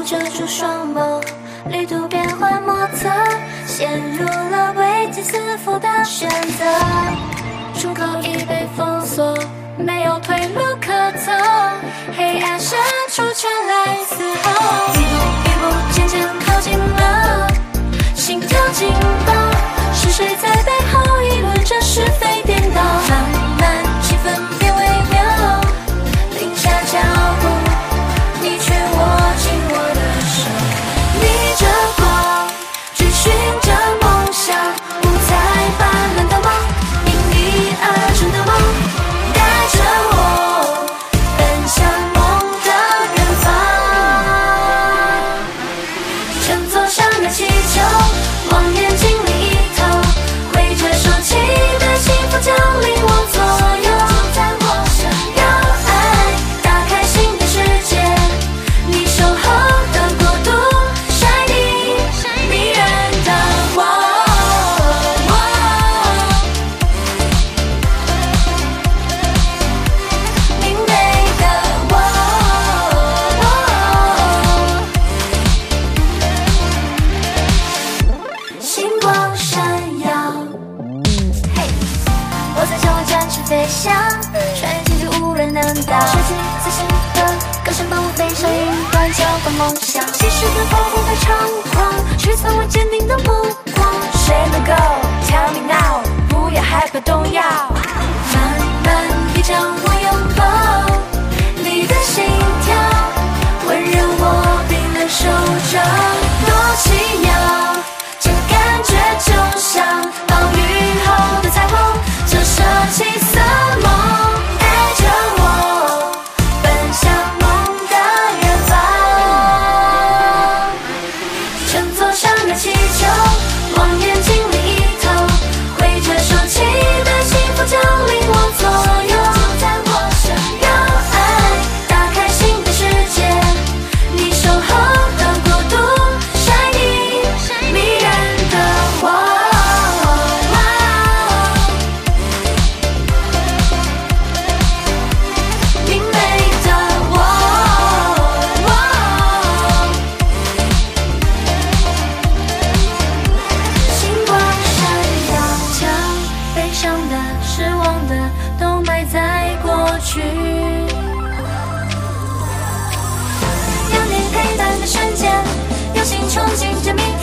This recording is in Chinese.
遮住双眸，旅途变幻莫测，陷入了危机四伏的选择。出口已被封锁，没有退路可走，黑暗深处传来嘶吼，一步一步渐渐靠近了，心跳紧绷，是谁在背后议论着是非颠倒？慢慢气氛变微妙，停下脚步，你却握紧我的手，逆着光，追寻着梦想，五彩斑斓的梦，因你而成的梦，带着我奔向梦的远方。乘坐上的气球，往眼睛里一投，挥着手期待幸福降临我左右。就在我想要爱，打开新的世界，你守候的国度，晒你迷人的我，明媚的我，星光闪耀。嘿，我在向外展翅飞翔，穿越天际无人能挡。设计自信的歌声帮我飞上云端，浇灌梦想。即使跟风不再猖狂，却从未坚定的目光。谁能够 tell me now？ 不要害怕动摇，慢慢地将我拥抱，你的心跳温柔我冰冷手掌，多奇妙，这感觉就像暴雨后的彩虹，折射七色梦，带着我奔向梦的远方。乘坐上的气球，往眼睛里一投，挥着手期待幸福降临我左右。就在我想要爱，打开新的世界，你守候的国度，晒你迷人的我，明媚的我，星光闪耀，将悲伤的、失望的都埋在过去。有你陪伴的瞬间，有心憧憬着明